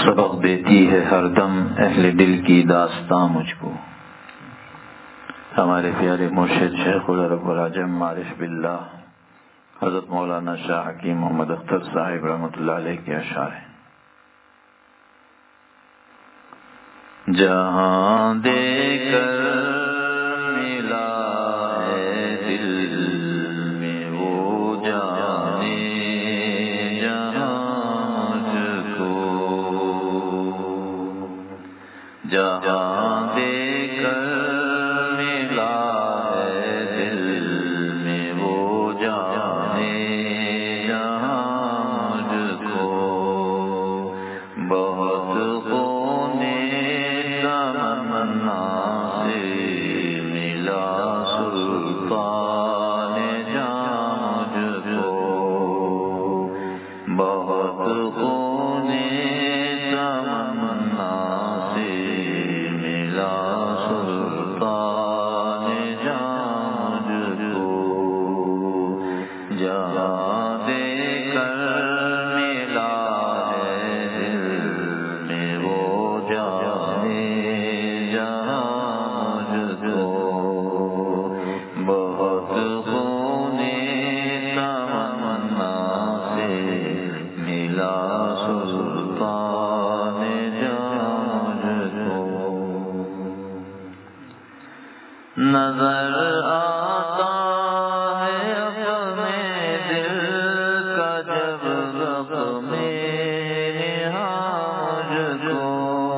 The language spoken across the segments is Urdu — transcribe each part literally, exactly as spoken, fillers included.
سبق دیتی ہے ہر دم اہل دل کی داستاں مجھ کو. ہمارے پیارے مرشد شیخ العرب العجم عارف باللہ حضرت مولانا شاہ حکیم محمد اختر صاحب رحمۃ اللہ علیہ کے اشعار ہیں. جہاں دے کر ملا ہے دل میں وہ جانے جہاں مجھ کو، جہاں دے کر ملا ہے دل میں وہ جانے جہاں مجھ کو، بہت خونے تمنا سے ملا سلطان جہاں مجھ کو، بہت خونے تمنا سے ملا سلطان جہاں مجھ کو، جہاں دے کر ملا ہے دل میں وہ جانے جہاں مجھ کو، بہت خونے تمنا سے ملا سلطان جہاں مجھ کو. نظر آتا ہے اپنے دل کا جب زخم مجھ کو،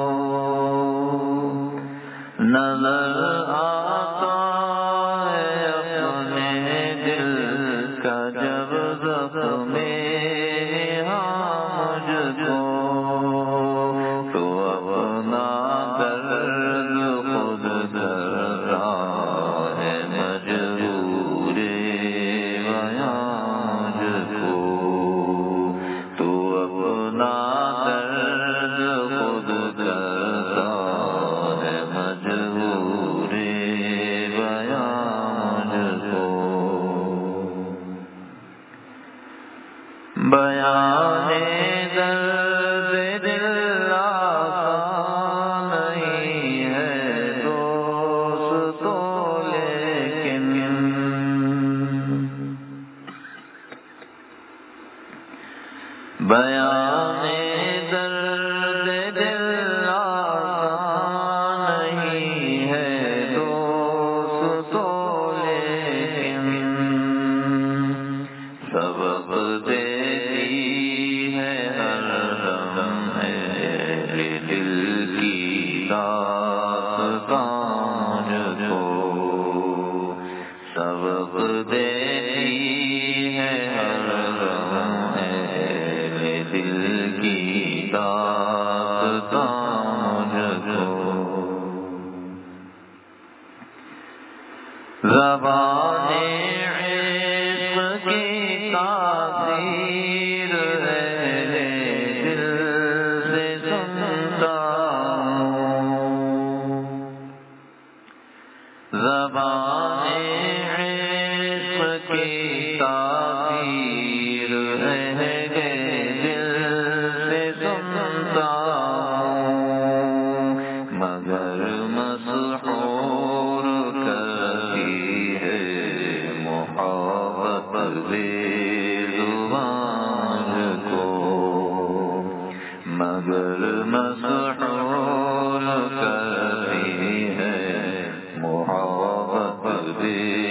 نظر آتا ہے اپنے دل کا جب زخم مجھ کو، تو اپنا درد خود کرتا ہے مجبور بیان مجھ کو، تو اپنا درد خود کرتا ہے مجبور بیان مجھ کو. بیان درد دل آسان نہیں ہے دوستو، لیکن بیان درد دل آسان نہیں ہے دوستو، لیکن سبق دیتی ہے ہر دم ہے دل کی داستاں مجھ کو، سبق دیتی ہے ہر دم ہے دل کی داستاں مجھ کو. زبان عشق کی تاثیر ہے دل سے سنتا ہوں، زبان عشق کی تاثیر ہے دل سے سنتا ہوں، مگر مسحور کرتی ہے محبت زبان کو، مگر مسحور کرتی ہے محبت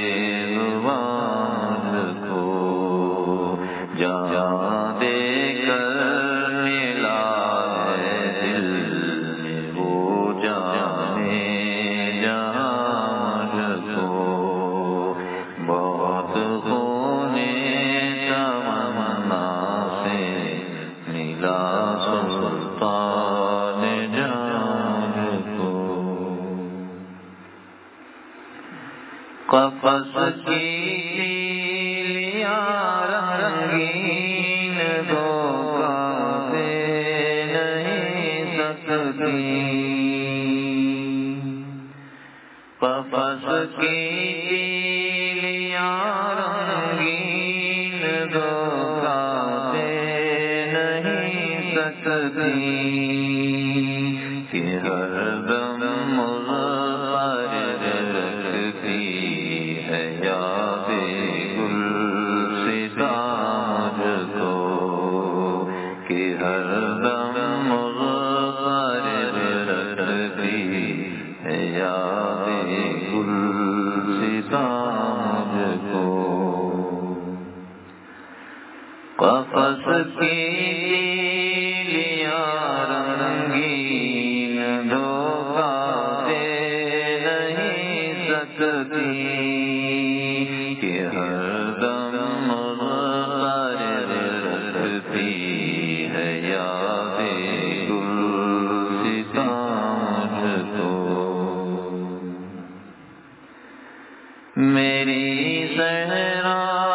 زبان کو، جہاں دے کر ملا ہے دل میں وہ جانے جہاں مجھ کو، بہت خونے تمنا سے ملا سلطان جہاں مجھ کو. قفس کی تیلیاں رنگین دھوکہ دے نہیں سکتی، قفس کی تیلیاں رنگین دھوکہ دے نہیں سکتی، کہ ہر دم مغفر رکھتی ہے یاد گلستان کو، کہ ہر دم مغفر رکھتی ہے یاد گلستان کو۔ قفص کی لیا رنگین دھوکہ دے نہیں سکتی، کہ ہر دم مغفر رکھتی ہے یاد گلستان کو۔ میری صحرا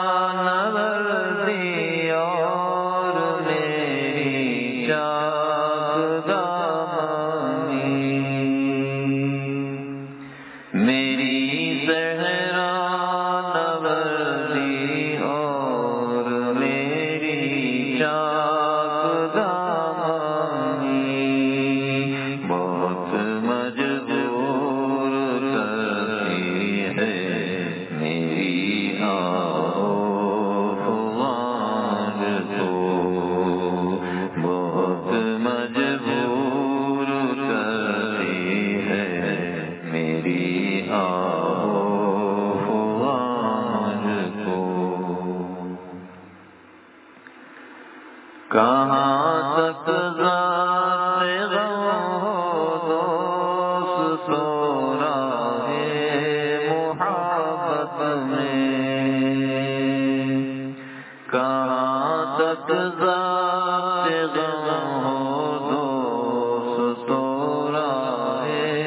کہاں تک ذات غم ہو دوست سو راہ محبت میں، کہاں تک ذات غم ہو دوست سو راہ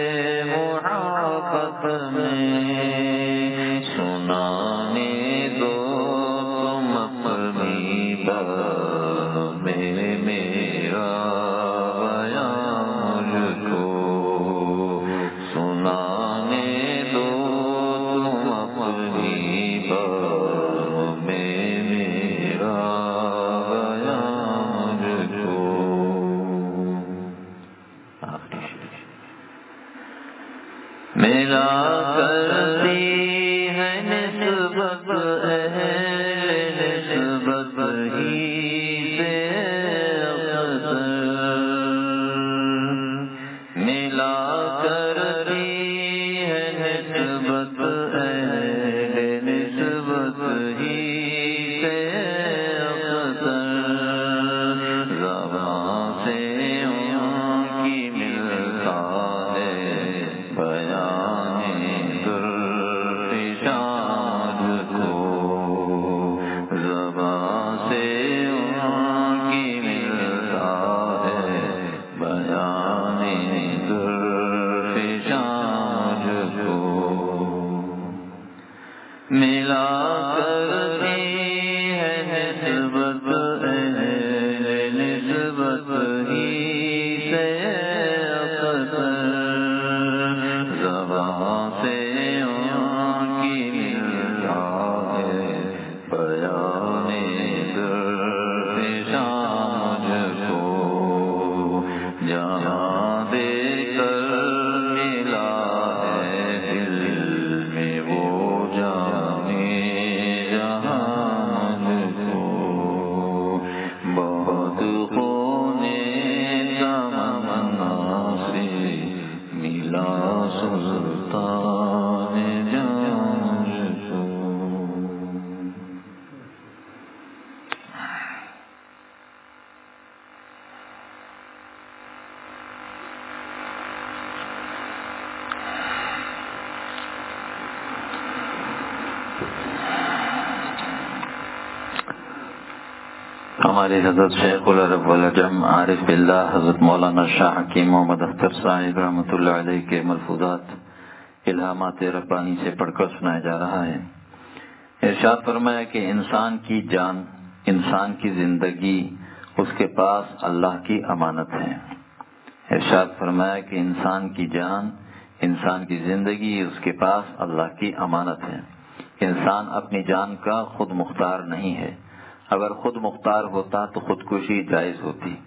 محبت میں، سنانے دو تم اپنی بات میرا بیان کو، سنانے دو تم اپنی بات میں میرا بیان کو۔ میرا کرتی ہے نسبت اہل نسبت ہی ملا کرتی ہے نسبت اہل نسبت ہی سے اکثر، زبان سے ان کی ملتا ہے بیان درد شان کو، جہاں دے کر ملا ہے دل میں وہ ہمارے حضرت شیخ العرب والعجم عارف باللہ حضرت مولانا شاہ حکیم محمد اختر صاحب رحمۃ اللہ علیہ کے ملفوظات الہامات ربانی سے پڑھ کر سنایا جا رہا ہے۔ ارشاد فرمایا کہ انسان کی جان، انسان کی زندگی اس کے پاس اللہ کی امانت ہے۔ ارشاد فرمایا کہ انسان کی جان، انسان کی زندگی اس کے پاس اللہ کی امانت ہے۔ انسان اپنی جان کا خود مختار نہیں ہے، اگر خود مختار ہوتا تو خودکشی جائز ہوتی،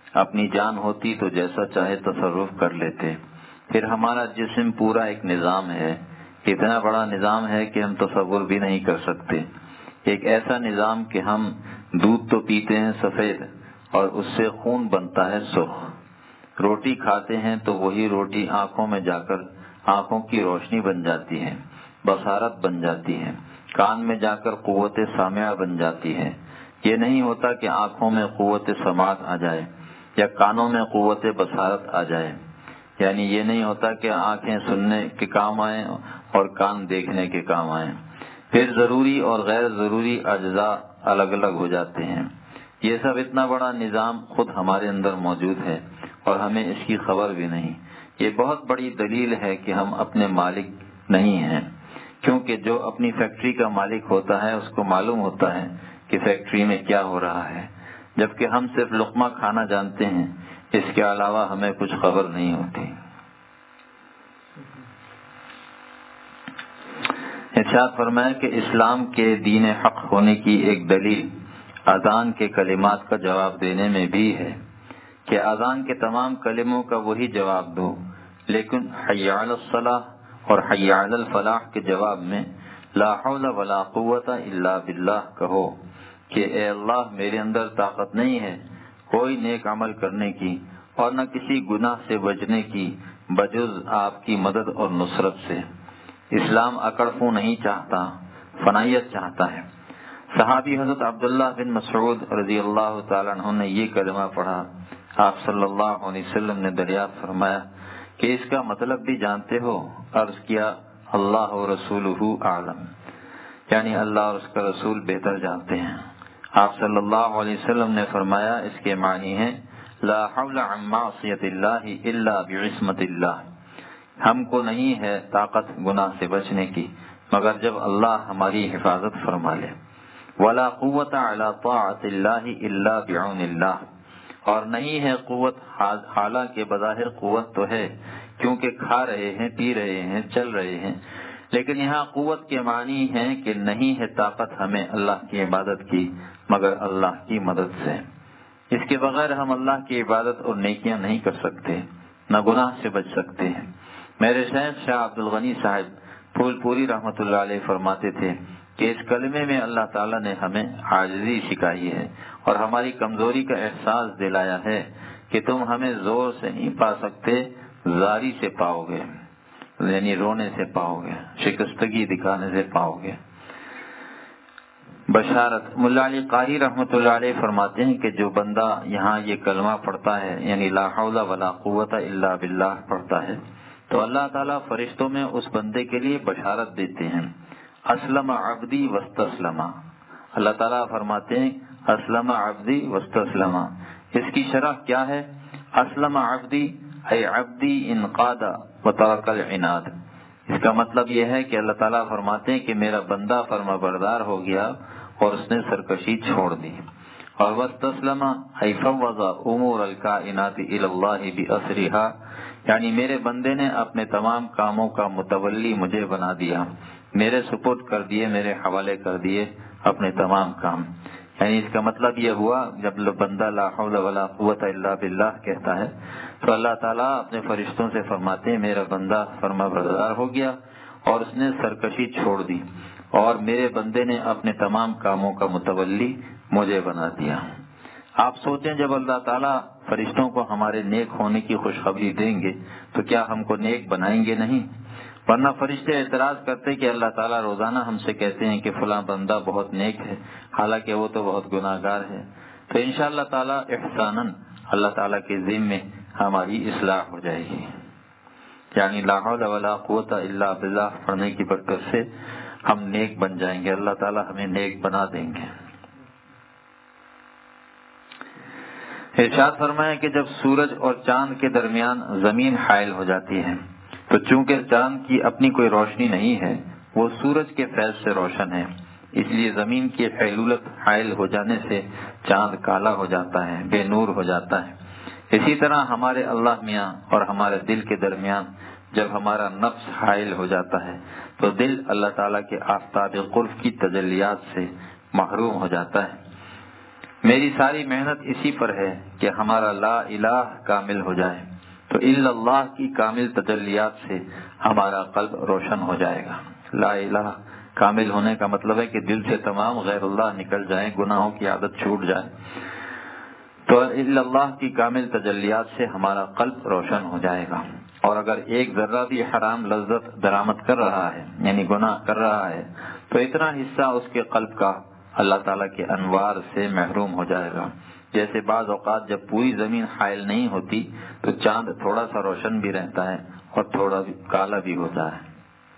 اپنی جان ہوتی تو جیسا چاہے تصرف کر لیتے. پھر ہمارا جسم پورا ایک نظام ہے، اتنا بڑا نظام ہے کہ ہم تصور بھی نہیں کر سکتے. ایک ایسا نظام کہ ہم دودھ تو پیتے ہیں سفید اور اس سے خون بنتا ہے سرخ. روٹی کھاتے ہیں تو وہی روٹی آنکھوں میں جا کر آنکھوں کی روشنی بن جاتی ہے، بصارت بن جاتی ہے، کان میں جا کر قوت سامعہ بن جاتی ہے. یہ نہیں ہوتا کہ آنکھوں میں قوت سماعت آ جائے یا کانوں میں قوت بصارت آ جائے. یعنی یہ نہیں ہوتا کہ آنکھیں سننے کے کام آئیں اور کان دیکھنے کے کام آئیں. پھر ضروری اور غیر ضروری اجزاء الگ الگ ہو جاتے ہیں. یہ سب اتنا بڑا نظام خود ہمارے اندر موجود ہے اور ہمیں اس کی خبر بھی نہیں. یہ بہت بڑی دلیل ہے کہ ہم اپنے مالک نہیں ہیں، کیونکہ جو اپنی فیکٹری کا مالک ہوتا ہے اس کو معلوم ہوتا ہے کہ فیکٹری میں کیا ہو رہا ہے، جبکہ ہم صرف لقمہ کھانا جانتے ہیں، اس کے علاوہ ہمیں کچھ خبر نہیں ہوتی. ارشاد فرمایا کہ اسلام کے دین حق ہونے کی ایک دلیل اذان کے کلمات کا جواب دینے میں بھی ہے کہ اذان کے تمام کلموں کا وہی جواب دو، لیکن حی علی الصلاح اور حی علی الفلاح کے جواب میں لا حول ولا قوت الا باللہ کہو کہ اے اللہ میرے اندر طاقت نہیں ہے کوئی نیک عمل کرنے کی اور نہ کسی گناہ سے بچنے کی بجز آپ کی مدد اور نصرت سے. اسلام اکڑفو نہیں چاہتا، فنائیت چاہتا ہے. صحابی حضرت عبداللہ بن مسعود رضی اللہ تعالیٰ عنہ نے یہ کلمہ پڑھا. آپ صلی اللہ علیہ وسلم نے دریافت فرمایا کہ اس کا مطلب بھی جانتے ہو؟ عرض کیا اللہ و رسولہ اعلم، یعنی اللہ اور اس کا رسول بہتر جانتے ہیں. آپ صلی اللہ علیہ وسلم نے فرمایا اس کے معنی ہے لا حول عن معصیت اللہ الا بعصمت اللہ. ہم کو نہیں ہے طاقت گناہ سے بچنے کی مگر جب اللہ ہماری حفاظت فرما لے. ولا قوت علی طاعت اللہ الا بعون اللہ، اور نہیں ہے قوت، حالانکہ بظاہر قوت تو ہے کیونکہ کھا رہے ہیں، پی رہے ہیں، چل رہے ہیں، لیکن یہاں قوت کے معنی ہے کہ نہیں ہے طاقت ہمیں اللہ کی عبادت کی مگر اللہ کی مدد سے. اس کے بغیر ہم اللہ کی عبادت اور نیکیاں نہیں کر سکتے، نہ گناہ سے بچ سکتے ہیں. میرے شیخ شاہ عبد الغنی صاحب پھول پوری رحمۃ اللہ علیہ فرماتے تھے کہ اس کلمے میں اللہ تعالیٰ نے ہمیں عاجزی سکھائی ہے اور ہماری کمزوری کا احساس دلایا ہے کہ تم ہمیں زور سے نہیں پا سکتے، زاری سے پاؤ گے، یعنی رونے سے پاؤ گے، شکستگی دکھانے سے پاؤ گے. بشارت. ملا علی قاری رحمۃ اللہ علیہ فرماتے ہیں کہ جو بندہ یہاں یہ کلمہ پڑھتا ہے یعنی لا حول ولا قوت الا باللہ پڑھتا ہے تو اللہ تعالیٰ فرشتوں میں اس بندے کے لیے بشارت دیتے ہیں. اسلم عبدی واستسلم، اللہ تعالیٰ فرماتے ہیں اسلم عبدی واستسلم. اس کی شرح کیا ہے؟ اسلم عبدی اے عبدی انقاد وترک العناد. اس کا مطلب یہ ہے کہ اللہ تعالیٰ فرماتے ہیں کہ میرا بندہ فرما بردار ہو گیا اور اس نے سرکشی چھوڑ دی. اور واستسلم اے فوض امور الکائنات الی اللہ باسرہا، یعنی میرے بندے نے اپنے تمام کاموں کا متولی مجھے بنا دیا، میرے سپرد کر دیے، میرے حوالے کر دیے اپنے تمام کام. یعنی اس کا مطلب یہ ہوا جب بندہ لا حول ولا قوت الا باللہ کہتا ہے تو اللہ تعالیٰ اپنے فرشتوں سے فرماتے ہیں میرا بندہ فرما بردار ہو گیا اور اس نے سرکشی چھوڑ دی اور میرے بندے نے اپنے تمام کاموں کا متولی مجھے بنا دیا. آپ سوچیں جب اللہ تعالیٰ فرشتوں کو ہمارے نیک ہونے کی خوشخبری دیں گے تو کیا ہم کو نیک بنائیں گے نہیں؟ ورنہ فرشتے اعتراض کرتے کہ اللہ تعالیٰ روزانہ ہم سے کہتے ہیں کہ فلاں بندہ بہت نیک ہے حالانکہ وہ تو بہت گناہ گار ہے. تو انشاءاللہ تعالیٰ احساناً اللہ تعالیٰ کے ذمے ہماری اصلاح ہو جائے گی. یعنی لا حول ولا قوت الا باللہ پڑھنے کی برکت سے ہم نیک بن جائیں گے، اللہ تعالیٰ ہمیں نیک بنا دیں گے. ارشاد فرمایا کہ جب سورج اور چاند کے درمیان زمین حائل ہو جاتی ہے تو چونکہ چاند کی اپنی کوئی روشنی نہیں ہے، وہ سورج کے فیض سے روشن ہے، اس لیے زمین کی حیلولت حائل ہو جانے سے چاند کالا ہو جاتا ہے، بے نور ہو جاتا ہے. اسی طرح ہمارے اللہ میاں اور ہمارے دل کے درمیان جب ہمارا نفس حائل ہو جاتا ہے تو دل اللہ تعالیٰ کے آفتاب قرب کی تجلیات سے محروم ہو جاتا ہے. میری ساری محنت اسی پر ہے کہ ہمارا لا الہ کامل ہو جائے، تو الا اللہ کی کامل تجلیات سے ہمارا قلب روشن ہو جائے گا۔ لا الہ کامل ہونے کا مطلب ہے کہ دل سے تمام غیر اللہ نکل جائیں، گناہوں کی عادت چھوٹ جائے، تو الا اللہ کی کامل تجلیات سے ہمارا قلب روشن ہو جائے گا۔ اور اگر ایک ذرہ بھی حرام لذت درآمد کر رہا ہے، یعنی گناہ کر رہا ہے، تو اتنا حصہ اس کے قلب کا اللہ تعالیٰ کے انوار سے محروم ہو جائے گا۔ جیسے بعض اوقات جب پوری زمین حائل نہیں ہوتی تو چاند تھوڑا سا روشن بھی رہتا ہے اور تھوڑا بھی کالا بھی ہوتا ہے۔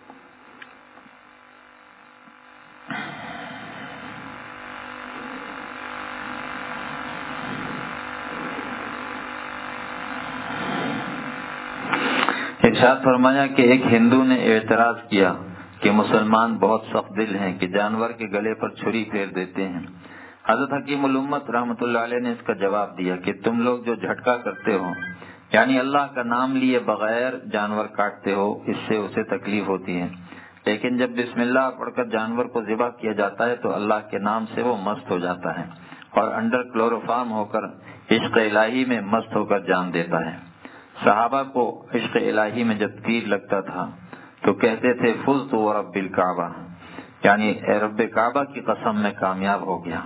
ارشاد فرمایا کہ ایک ہندو نے اعتراض کیا کہ مسلمان بہت سخت دل ہیں کہ جانور کے گلے پر چھری پھیر دیتے ہیں۔ حضرت حکیم الامت رحمۃ اللہ علیہ نے اس کا جواب دیا کہ تم لوگ جو جھٹکا کرتے ہو، یعنی اللہ کا نام لیے بغیر جانور کاٹتے ہو، اس سے اسے تکلیف ہوتی ہے، لیکن جب بسم اللہ پڑھ کر جانور کو ذبح کیا جاتا ہے تو اللہ کے نام سے وہ مست ہو جاتا ہے اور انڈر کلوروفارم ہو کر عشق الہی میں مست ہو کر جان دیتا ہے۔ صحابہ کو عشق الہی میں جب تیر لگتا تھا تو کہتے تھے فزت ورب الکعبہ، یعنی اے رب کعبہ کی قسم میں کامیاب ہو گیا۔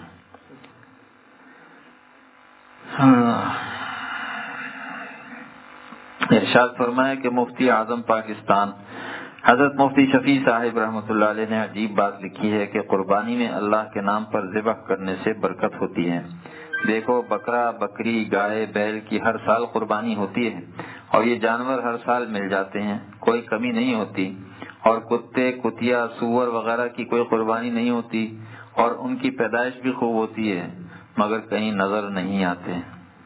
ارشاد فرمایا کہ مفتی اعظم پاکستان حضرت مفتی شفیع صاحب رحمۃ اللہ علیہ نے عجیب بات لکھی ہے کہ قربانی میں اللہ کے نام پر ذبح کرنے سے برکت ہوتی ہے۔ دیکھو بکرا، بکری، گائے، بیل کی ہر سال قربانی ہوتی ہے اور یہ جانور ہر سال مل جاتے ہیں، کوئی کمی نہیں ہوتی، اور کتے، کتیا، سور وغیرہ کی کوئی قربانی نہیں ہوتی اور ان کی پیدائش بھی خوب ہوتی ہے، مگر کہیں نظر نہیں آتے۔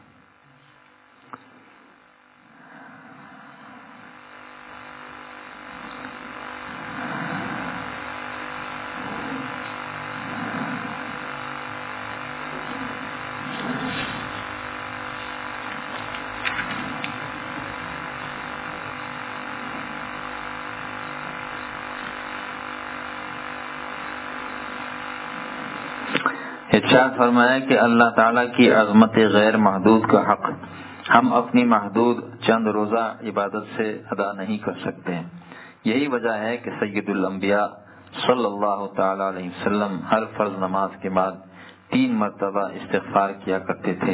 ارشاد فرمایا کہ اللہ تعالیٰ کی عظمت غیر محدود کا حق ہم اپنی محدود چند روزہ عبادت سے ادا نہیں کر سکتے۔ یہی وجہ ہے کہ سید الانبیاء صلی اللہ تعالی علیہ وسلم ہر فرض نماز کے بعد تین مرتبہ استغفار کیا کرتے تھے۔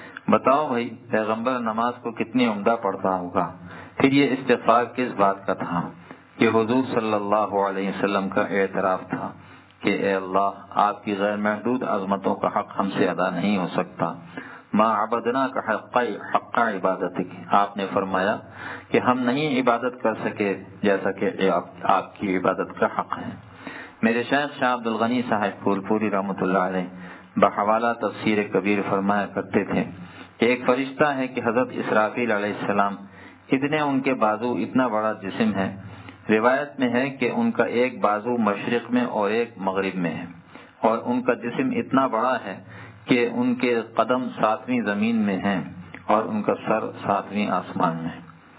بتاؤ بھائی پیغمبر نماز کو کتنی عمدہ پڑھتا ہوگا، پھر یہ استغفار کس بات کا تھا؟ یہ حضور صلی اللہ علیہ وسلم کا اعتراف تھا کہ اے اللہ، آپ کی غیر محدود عظمتوں کا حق ہم سے ادا نہیں ہو سکتا۔ ما عبدنا کا حق حق عبادتک، آپ نے فرمایا کہ ہم نہیں عبادت کر سکے جیسا کہ آپ کی عبادت کا حق ہے۔ میرے شیخ شاہ عبد الغنی صاحب پھول پوری رحمۃ اللہ علیہ بحوالہ تفسیر کبیر فرمایا کرتے تھے، ایک فرشتہ ہے کہ حضرت اسرافیل علیہ السلام، اتنے ان کے بازو، اتنا بڑا جسم ہے۔ روایت میں ہے کہ ان کا ایک بازو مشرق میں اور ایک مغرب میں ہے، اور ان کا جسم اتنا بڑا ہے کہ ان کے قدم ساتویں زمین میں ہیں اور ان کا سر ساتویں آسمان میں۔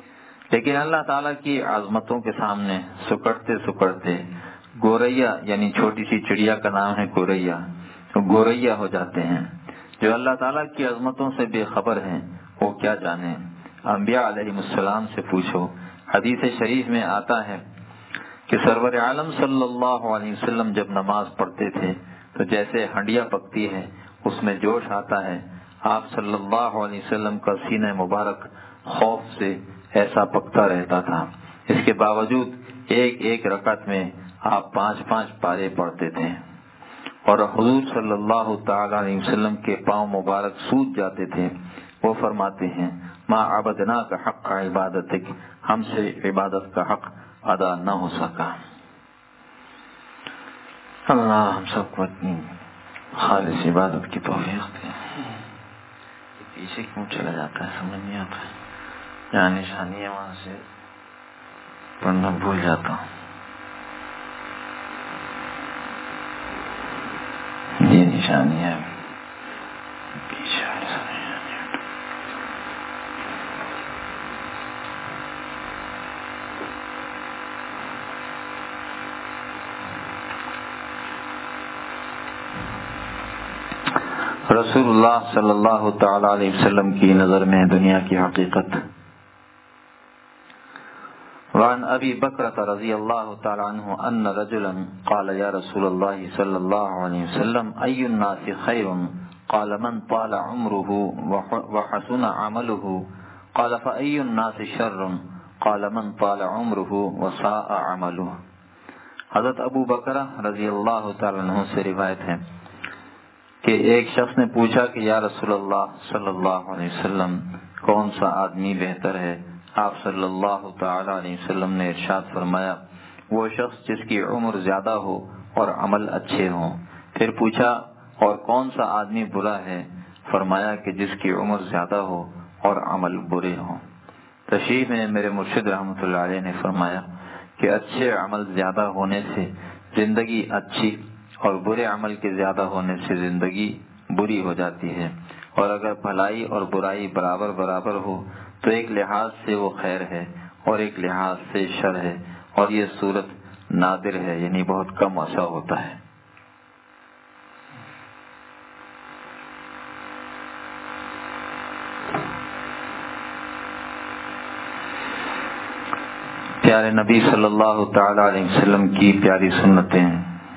لیکن اللہ تعالیٰ کی عظمتوں کے سامنے سکڑتے سکڑتے گوریا، یعنی چھوٹی سی چڑیا کا نام ہے گوریا، گوریا ہو جاتے ہیں۔ جو اللہ تعالیٰ کی عظمتوں سے بے خبر ہیں وہ کیا جانے۔ انبیاء علیہ السلام سے پوچھو۔ حدیث شریف میں آتا ہے کہ سرور عالم صلی اللہ علیہ وسلم جب نماز پڑھتے تھے تو جیسے ہنڈیا پکتی ہے اس میں جوش آتا ہے، آپ صلی اللہ علیہ وسلم کا سینہ مبارک خوف سے ایسا پکتا رہتا تھا۔ اس کے باوجود ایک ایک رکعت میں آپ پانچ پانچ پارے پڑھتے تھے، اور حضور صلی اللہ تعالی علیہ وسلم کے پاؤں مبارک سوج جاتے تھے۔ وہ فرماتے ہیں ما عبدنا کا حق عبادتک، ہم سے عبادت کا حق ادا نہ ہو سکا۔ اللہ ہم سب کو اپنی خالص عبادت کی توفیق دے۔ پیچھے کیوں چلا جاتا ہے سمجھ نہیں آتا ہے، جہاں نشانی ہے وہاں سے پڑھنا بھول جاتا ہوں۔ یہ نشانی ہے پیچھے والی سمجھ رسول اللہ صلی اللہ تعالی علیہ وسلم کی نظر میں دنیا کی حقیقت۔ وعن ابی بکرۃ رضی اللہ تعالی عنہ ان رجلا قال یا رسول اللہ صلی اللہ علیہ وسلم ای الناس خیر؟ قال من طال عمره وحسن عمله قال فأي الناس شر؟ قال من طال عمره وساء عمله۔ حضرت ابو بکرہ رضی اللہ تعالی عنہ سے روایت ہے کہ ایک شخص نے پوچھا کہ یا رسول اللہ صلی اللہ علیہ وسلم کون سا آدمی بہتر ہے؟ آپ صلی اللہ تعالی علیہ وسلم نے ارشاد فرمایا وہ شخص جس کی عمر زیادہ ہو اور عمل اچھے ہوں۔ پھر پوچھا اور کون سا آدمی برا ہے؟ فرمایا کہ جس کی عمر زیادہ ہو اور عمل برے ہوں۔ تشریح میں میرے مرشد رحمۃ اللہ علیہ نے فرمایا کہ اچھے عمل زیادہ ہونے سے زندگی اچھی اور برے عمل کے زیادہ ہونے سے زندگی بری ہو جاتی ہے، اور اگر بھلائی اور برائی برابر برابر ہو تو ایک لحاظ سے وہ خیر ہے اور ایک لحاظ سے شر ہے، اور یہ صورت نادر ہے، یعنی بہت کم ایسا ہوتا ہے۔ پیارے نبی صلی اللہ تعالی علیہ وسلم کی پیاری سنتیں۔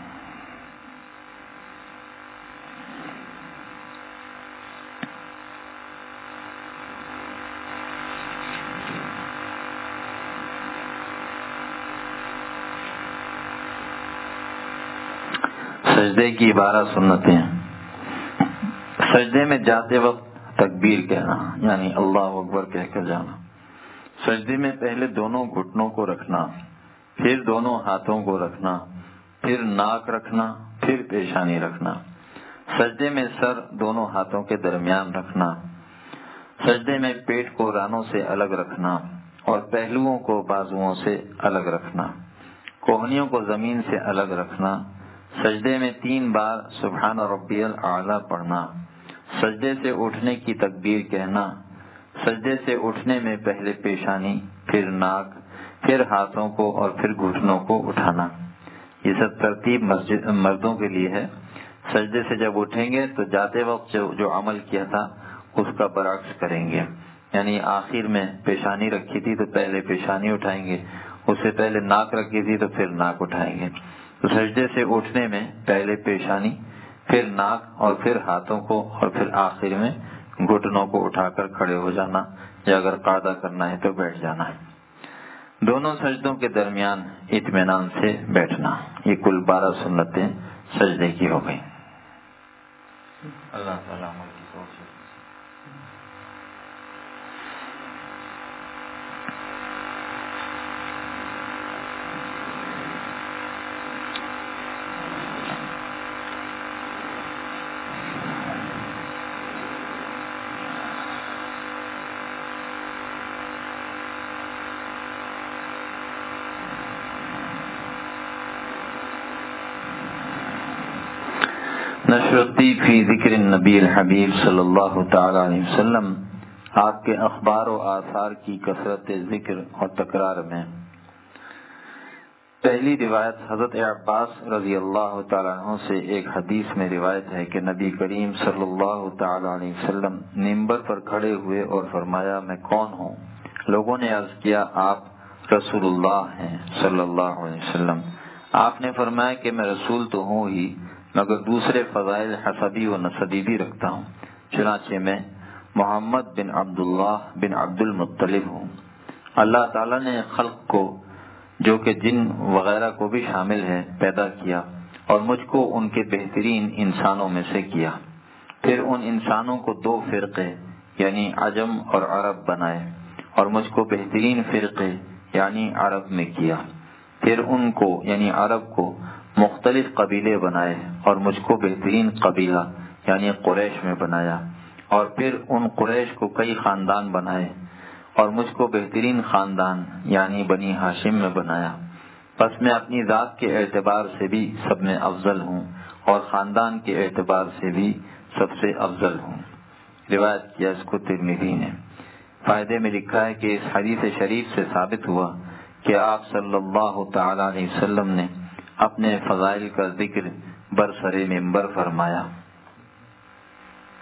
سجدے کی بارہ سنتیں۔ سجدے میں جاتے وقت تکبیر کہنا، یعنی اللہ اکبر کہہ کر جانا۔ سجدے میں پہلے دونوں گھٹنوں کو رکھنا، پھر دونوں ہاتھوں کو رکھنا، پھر ناک رکھنا، پھر پیشانی رکھنا۔ سجدے میں سر دونوں ہاتھوں کے درمیان رکھنا۔ سجدے میں پیٹ کو رانوں سے الگ رکھنا اور پہلوؤں کو بازوؤں سے الگ رکھنا۔ کوہنیوں کو زمین سے الگ رکھنا۔ سجدے میں تین بار سبحان ربی الاعلیٰ پڑھنا۔ سجدے سے اٹھنے کی تکبیر کہنا۔ سجدے سے اٹھنے میں پہلے پیشانی، پھر ناک، پھر ہاتھوں کو اور پھر گھٹنوں کو اٹھانا۔ یہ سب ترتیب مسجد مردوں کے لیے ہے۔ سجدے سے جب اٹھیں گے تو جاتے وقت جو, جو عمل کیا تھا اس کا برعکس کریں گے، یعنی آخر میں پیشانی رکھی تھی تو پہلے پیشانی اٹھائیں گے، اس سے پہلے ناک رکھی تھی تو پھر ناک اٹھائیں گے۔ تو سجدے سے اٹھنے میں پہلے پیشانی، پھر ناک اور پھر ہاتھوں کو اور پھر آخر میں گھٹنوں کو اٹھا کر کھڑے ہو جانا، یا اگر قعدہ کرنا ہے تو بیٹھ جانا ہے۔ دونوں سجدوں کے درمیان اطمینان سے بیٹھنا۔ یہ کل بارہ سنتیں سجدے کی ہو گئی۔ اللہ تعالیٰ عمل کی توفیق۔ نشرتی فی ذکر النبی الحبیب صلی اللہ تعالی علیہ وسلم، آپ کے اخبار و آثار کی کثرت ذکر اور تکرار میں۔ پہلی روایت حضرت عباس رضی اللہ تعالی عنہ سے ایک حدیث میں روایت ہے کہ نبی کریم صلی اللہ تعالی علیہ وسلم منبر پر کھڑے ہوئے اور فرمایا میں کون ہوں؟ لوگوں نے عرض کیا آپ رسول اللہ ہیں صلی اللہ علیہ وسلم۔ آپ نے فرمایا کہ میں رسول تو ہوں ہی، مگر دوسرے فضائل حسبی و نسبی بھی رکھتا ہوں، چنانچہ میں محمد بن عبداللہ بن عبد المطلب ہوں۔ اللہ تعالیٰ نے خلق کو، جو کہ جن وغیرہ کو بھی شامل ہے، پیدا کیا اور مجھ کو ان کے بہترین انسانوں میں سے کیا۔ پھر ان انسانوں کو دو فرقے یعنی عجم اور عرب بنائے اور مجھ کو بہترین فرقے یعنی عرب میں کیا۔ پھر ان کو یعنی عرب کو مختلف قبیلے بنائے اور مجھ کو بہترین قبیلہ یعنی قریش میں بنایا، اور پھر ان قریش کو کئی خاندان بنائے اور مجھ کو بہترین خاندان یعنی بنی ہاشم میں بنایا۔ پس میں اپنی ذات کے اعتبار سے بھی سب میں افضل ہوں اور خاندان کے اعتبار سے بھی سب سے افضل ہوں۔ روایت کیا اس کو ترمذی نے۔ فائدے میں لکھا ہے کہ اس حدیث شریف سے ثابت ہوا کہ آپ صلی اللہ تعالی علیہ وسلم نے اپنے فضائل کا ذکر برسر منبر فرمایا۔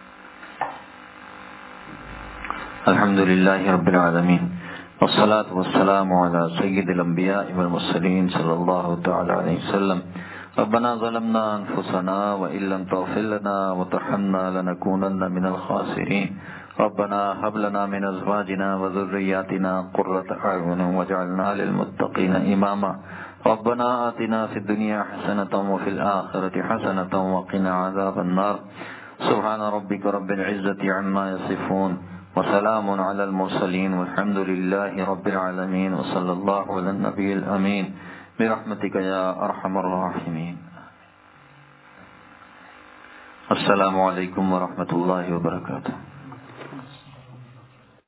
الحمد لله رب العالمين والصلاة والسلام على سيد الأنبياء والمرسلين صلى الله تعالى عليه وسلم. ربنا ظلمنا أنفسنا وإن لم تغفر لنا وترحمنا لنكونن من الخاسرين. ربنا هب لنا من أزواجنا وذرياتنا قرة أعين واجعلنا للمتقين إماما. ربنا آتنا في الدنيا حسنة وفي الآخرة حسنة وقنا عذاب النار. سبحان ربك رب العزة عما يصفون وسلام على المرسلين والحمد لله رب العالمين وصلى الله على النبي الأمين برحمتك يا أرحم الراحمين. السلام علیکم ورحمۃ اللہ وبرکاتہ.